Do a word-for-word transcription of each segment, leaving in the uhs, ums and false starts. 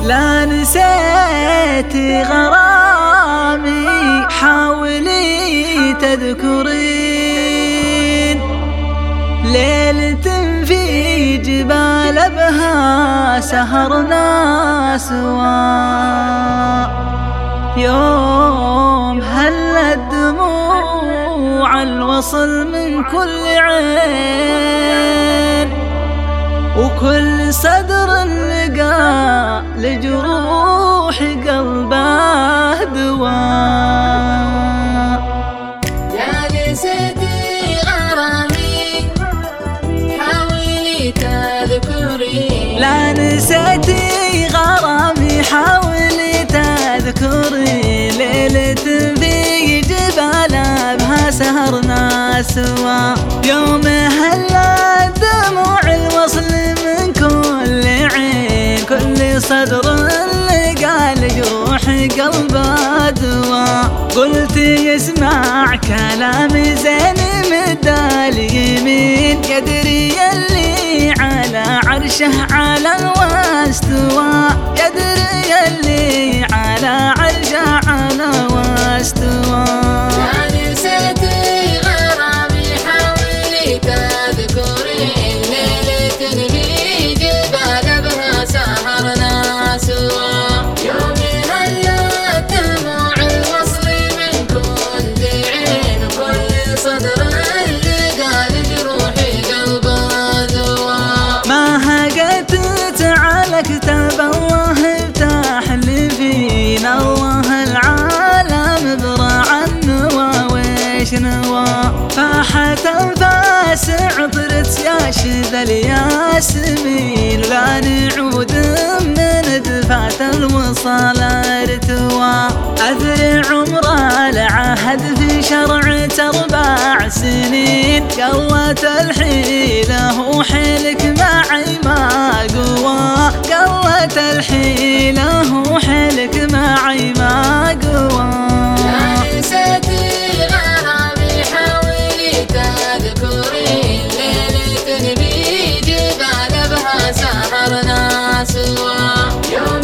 لا نسيت غرامي حاولي تذكرين ليلة في جبال بها سهرنا سوا، يوم هلت دموع الوصل من كل عين، وكل صدر لقى لجروح قلبه دواء. يا نسيتي غرامي حاولي تذكري، لا نسيتي غرامي حاولي تذكري ليلة في جبال بها سهرنا سوا، يوم هلا دموع الوصل من كل عين، كل صدر لقى لجروح قلبه دواء. قلت يسمع كلامي زين مد اليمين، يدري يلي على عرشه على واستوى، يدري يلي على عرشه على واستوى. يا نسيتي غرامي حاولي تذكري ليلة في جبال بها سهرنا سوا، يوم هلت دموع الوصل من كل عين، وكل صدر لقى لجروحي قلبه دواء. ما هقتت على كتاب الله افتح لي فينا، الله العالم برع النوى ويش نوى، فاحت انفاس عطرت يا شذا الياسمين، لا نعود من دفعة الوصال ارتوى. اذرع عمر العهد في شرعة اربع سنين، قوت الحيلة وحيلك معي ما قوى، قوت الحيلة وحيلك معي ما قوى. يا نسيتي غرامي حاولي تذكري ليلة في جبال بها سهرنا سوا، يوم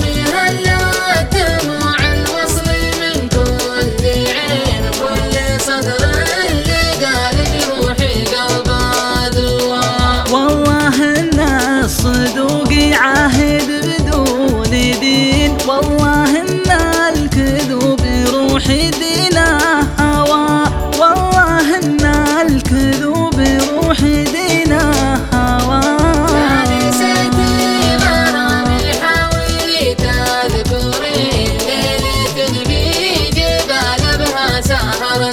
هلت دموع الوصل من كل عين، كل صدر لقى لجروحي قلبه دواء. والله ان الصدوق عاهد بدون دين، والله ان الكذوب يروح دينه هوى، والله ان الكذوب يروح دينه هوى. يا نسيتي غرامي حاولي تذكري ليلة في جبال بها سهرنا